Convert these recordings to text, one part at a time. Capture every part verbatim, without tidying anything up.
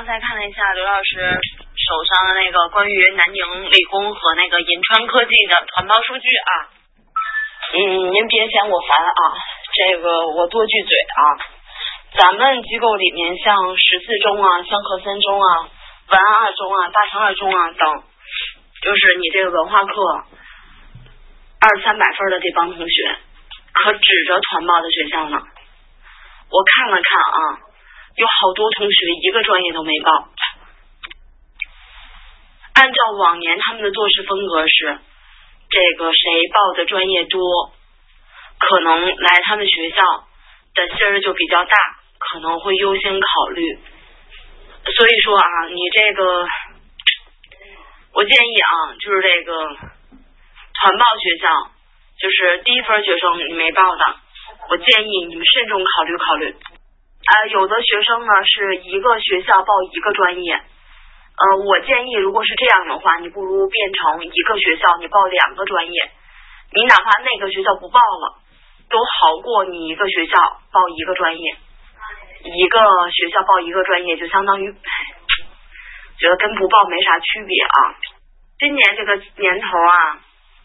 刚才看了一下刘老师手上的那个关于南宁理工和那个银川科技的团报数据啊，嗯，您别嫌我烦啊，这个我多句嘴啊。咱们机构里面像十四中啊、香河三中啊、文安二中啊、大成二中啊等，就是你这个文化课二三百分的这帮同学，可指着团报的学校呢。我看了看啊，有好多同学一个专业都没报。按照往年他们的做事风格是，这个谁报的专业多，可能来他们学校的心儿就比较大，可能会优先考虑。所以说啊，你这个我建议啊，就是这个团报学校，就是低分学生你没报的，我建议你们慎重考虑考虑。啊、呃，有的学生呢是一个学校报一个专业，呃，我建议如果是这样的话，你不如变成一个学校你报两个专业，你哪怕那个学校不报了，都好过你一个学校报一个专业。一个学校报一个专业就相当于觉得跟不报没啥区别啊。今年这个年头啊，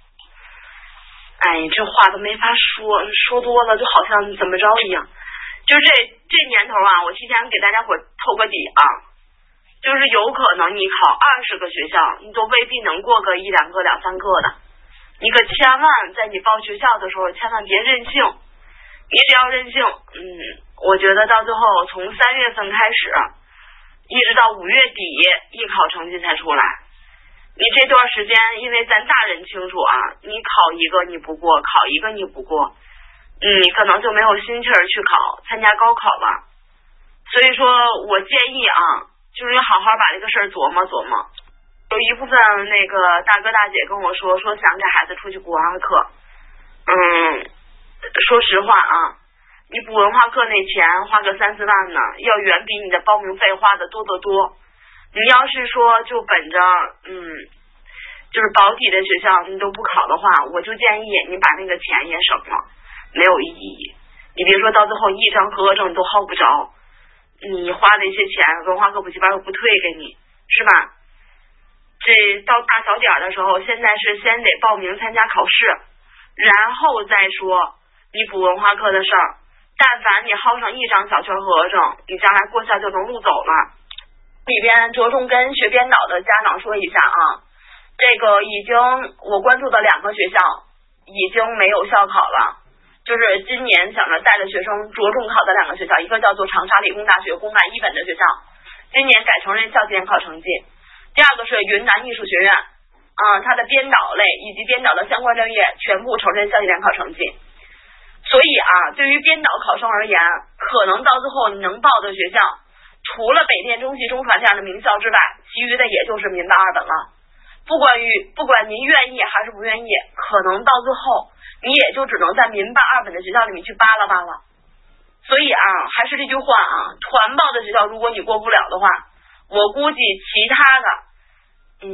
哎，这话都没法说，说多了就好像怎么着一样。就是这这年头啊，我提前给大家伙透个底啊，就是有可能你考二十个学校，你都未必能过个一两个、两三个的。你可千万在你报学校的时候，千万别任性。你只要任性，嗯，我觉得到最后从三月份开始，一直到五月底，艺考成绩才出来。你这段时间，因为咱大人清楚啊，你考一个你不过，考一个你不过，你可能就没有心气儿去考参加高考了。所以说我建议啊，就是好好把这个事儿琢磨琢磨。有一部分那个大哥大姐跟我说，说想给孩子出去补文化课，嗯。说实话啊，你补文化课那钱花个三四万呢，要远比你的报名费花的多得多。你要是说就本着嗯，就是保底的学校你都不考的话，我就建议你把那个钱也省了，没有意义。你别说到最后一张合格证都薅不着，你花的一些钱文化课补习班又不退给你，是吧？这到大小点的时候，现在是先得报名参加考试，然后再说你补文化课的事儿。但凡你薅上一张小圈合格证，你将来过校就能录走了。里边着重跟学编导的家长说一下啊，这个已经我关注的两个学校已经没有校考了，就是今年想着带着学生着重考的两个学校，一个叫做长沙理工大学公办一本的学校，今年改承认校纪联考成绩；第二个是云南艺术学院，啊、嗯，它的编导类以及编导的相关专业全部承认校纪联考成绩。所以啊，对于编导考生而言，可能到最后你能报的学校，除了北电、中戏、中传这样的名校之外，其余的也就是民办二本了。不管于不管您愿意还是不愿意，可能到最后你也就只能在民办二本的学校里面去扒拉扒拉。所以啊，还是这句话啊，团报的学校如果你过不了的话，我估计其他的，嗯，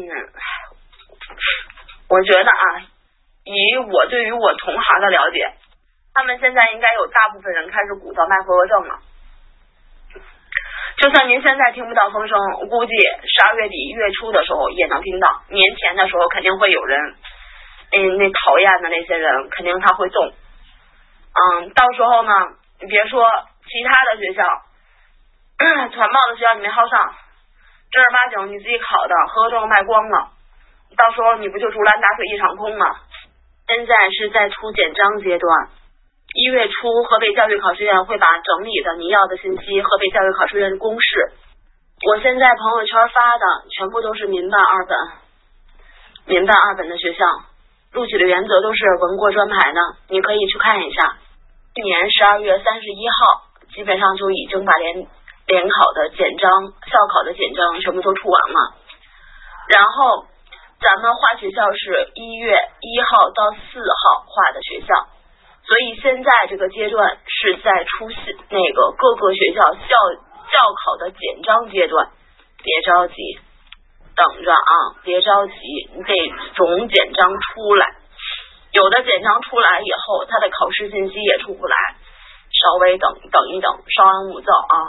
我觉得啊，以我对于我同行的了解，他们现在应该有大部分人开始鼓捣卖合格证了。就算您现在听不到风声，我估计十二月底一月初的时候也能听到。年前的时候肯定会有人，嗯，那讨厌的那些人肯定他会动。嗯，到时候呢，你别说其他的学校，团报的学校你没薅上，正儿八经你自己考的合格证卖光了，到时候你不就竹篮打水一场空吗？现在是在出简章阶段。一月初，河北教育考试院会把整理的你要的信息，河北教育考试院的公示，我现在朋友圈发的全部都是民办二本，民办二本的学校录取的原则都是文过专排的，你可以去看一下。去年十二月三十一号，基本上就已经把联联考的简章、校考的简章全部都出完了。然后咱们划学校是一月一号到四号划的学校。所以现在这个阶段是在出现那个各个学校校校考的简章阶段，别着急，等着啊，别着急，你得总简章出来，有的简章出来以后，它的考试信息也出不来，稍微等等一等，稍安勿躁啊。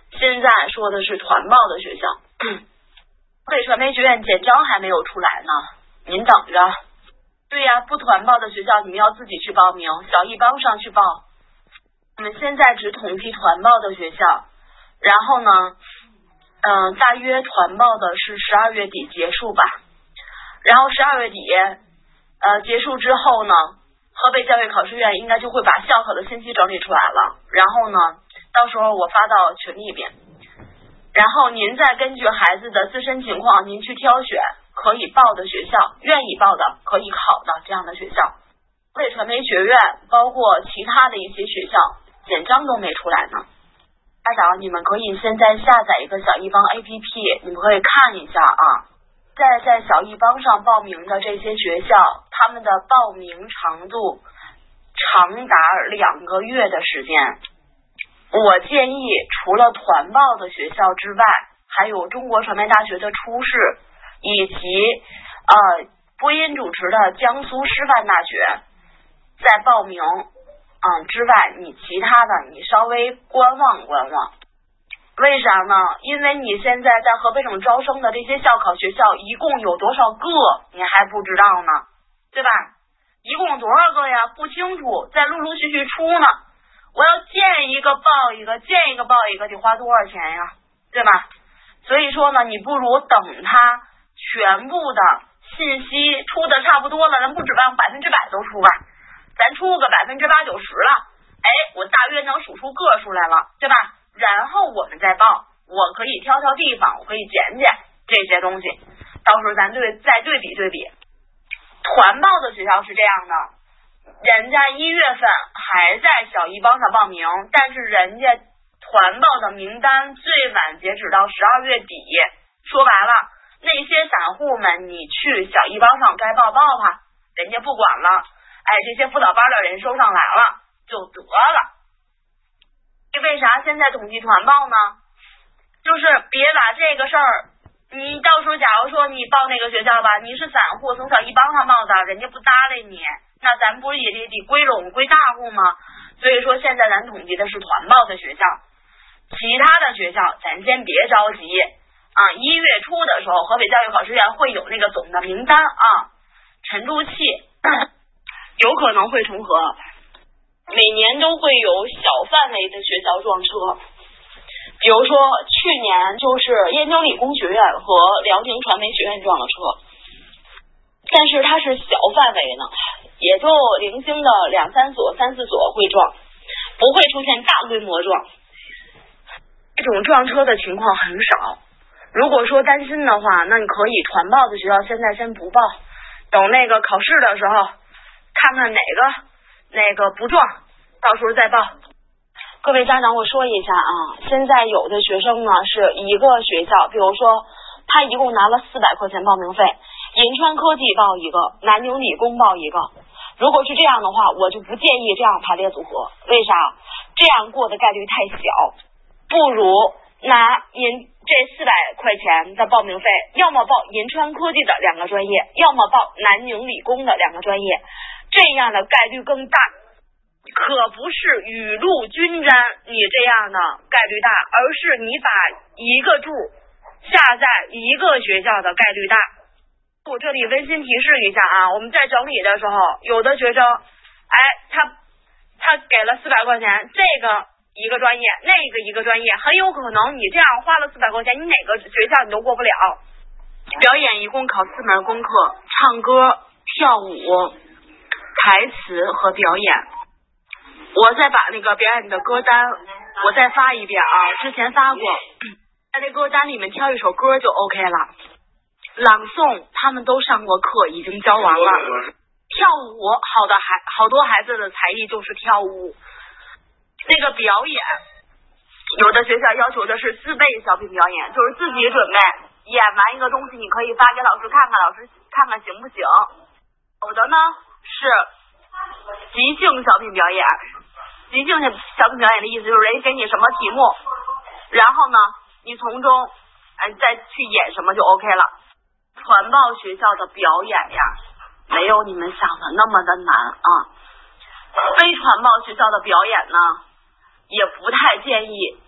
现在说的是团报的学校。河北传媒学院简章还没有出来呢，您等着。对呀，不团报的学校你们要自己去报名，小一帮上去报。我们现在只统计团报的学校，然后呢嗯、呃，大约团报的是十二月底结束吧。然后十二月底呃结束之后呢，河北教育考试院应该就会把校考的信息整理出来了，然后呢到时候我发到群里边，然后您再根据孩子的自身情况您去挑选可以报的学校，愿意报的可以考的这样的学校。河北传媒学院包括其他的一些学校简章都没出来呢。家长你们可以现在下载一个小一帮 A P P， 你们可以看一下啊，在在小一帮上报名的这些学校，他们的报名长度长达两个月的时间。我建议除了团报的学校之外，还有中国传媒大学的初试以及呃播音主持的江苏师范大学在报名嗯之外，你其他的你稍微观望观望。为啥呢？因为你现在在河北省招生的这些校考学校一共有多少个你还不知道呢，对吧？一共有多少个呀？不清楚，在陆陆续续出呢。我要建一个报一个，建一个报一个，得花多少钱呀？对吧？所以说呢，你不如等它全部的信息出的差不多了，咱不指望百分之百都出吧，咱出个百分之八九十了，哎，我大约能数出个数来了，对吧？然后我们再报，我可以挑挑地方，我可以减减这些东西，到时候咱对再对比对比。团报的学校是这样的，人家一月份还在小一帮上报名，但是人家团报的名单最晚截止到十二月底。说白了，那些散户们你去小一帮上该报报吧，人家不管了，哎，这些辅导班的人收上来了就得了。为啥现在统计团报呢？就是别把这个事儿，你到时候假如说你报那个学校吧，你是散户从小一帮上报的，人家不搭理你，那咱不是也得得归拢归大户吗？所以说现在咱统计的是团报的学校，其他的学校咱先别着急啊，一月初的时候河北教育考试院会有那个总的名单啊，沉住气，有可能会重合，每年都会有小范围的学校撞车，比如说去年就是燕州理工学院和辽宁传媒学院撞了车，但是它是小范围呢，也就零星的两三所三四所会撞，不会出现大规模撞。这种撞车的情况很少，如果说担心的话，那你可以团报的学校现在先不报，等那个考试的时候看看哪个那个不撞，到时候再报。各位家长我说一下啊，现在有的学生呢是一个学校，比如说他一共拿了四百块钱报名费，银川科技报一个，南宁理工报一个，如果是这样的话，我就不建议这样排列组合。为啥？这样过的概率太小，不如拿您这四百块钱的报名费，要么报银川科技的两个专业，要么报南宁理工的两个专业，这样的概率更大，可不是雨露均沾你这样的概率大，而是你把一个注下在一个学校的概率大。我这里温馨提示一下啊，我们在整理的时候，有的学生哎他他给了四百块钱，这个一个专业，那个一个专业，很有可能你这样花了四百块钱，你哪个学校你都过不了。表演一共考四门功课，唱歌、跳舞、台词和表演。我再把那个表演的歌单我再发一遍啊，之前发过，在这歌单里面挑一首歌就 OK 了。朗诵他们都上过课，已经教完了。跳舞好的孩好多孩子的才艺就是跳舞。那个表演有的学校要求的是自备小品表演，就是自己准备演完一个东西，你可以发给老师看看，老师看看行不行。有的呢是即兴小品表演，即兴小品表演的意思就是人给你什么题目，然后呢你从中哎再去演什么就 OK 了。团报学校的表演呀，没有你们想的那么的难啊。非团报学校的表演呢，也不太建议，就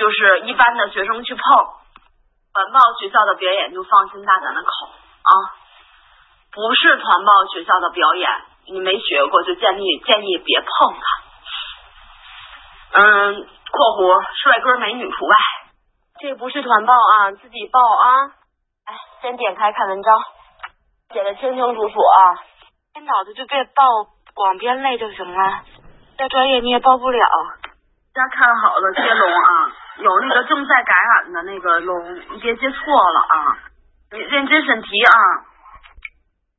就是一般的学生去碰，团报学校的表演就放心大胆的考啊。不是团报学校的表演，你没学过就建议建议别碰它。嗯，括弧帅哥美女除外。这不是团报啊，自己报啊。哎，先点开看文章，写的清清楚楚啊。编导的就别报广编类就行了，再专业你也报不了。大家看好了接龙啊，有那个正在感染的那个龙，你别接错了啊。你认真审题啊。